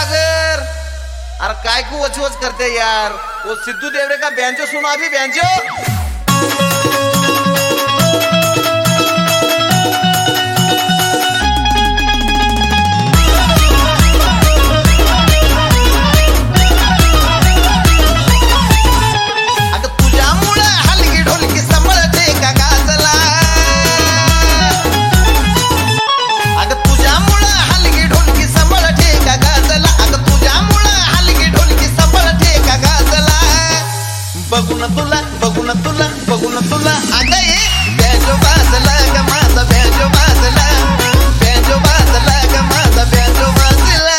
सागर, अरे काय को वचवच करते यार। वो सिद्धू देवरे का बैंजो सुना अभी बैंजो। बघून तुला अगं ये बैंजो वाजला ग माझा बैंजो वाजला, बैंजो वाजला ग माझा बैंजो वाजला।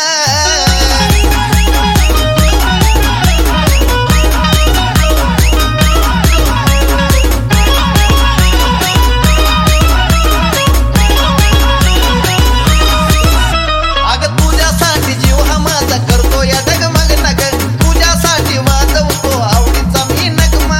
अगं तुझ्यासाठी जीव हा माझा करतो या डगमग नग, तुझ्यासाठी वाजवतो आवडीचा मी नगमा।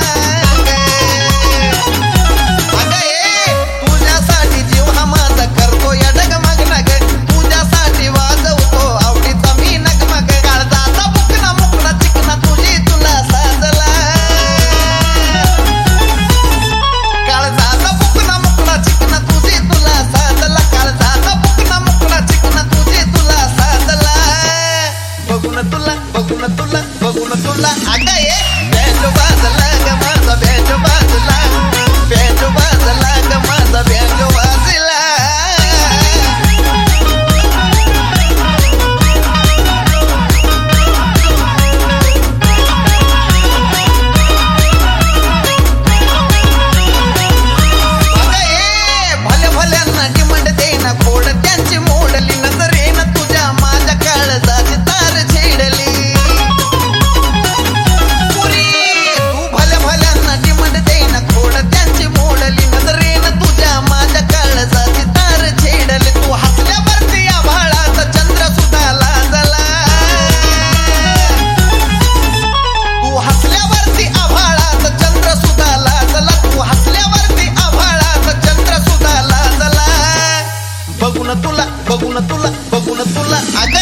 बघून तुला अगं ये बैंजो वाजला ग माझा बैंजो वाजला, बैंजो वाजला ग माझा बैंजो वाजला। अगं ये भले भल्यांना डिमांड देना खोड त्यांची मोडली नजरेन तुझ्या माझ्या काळजाची तार छेडली। बघून तुला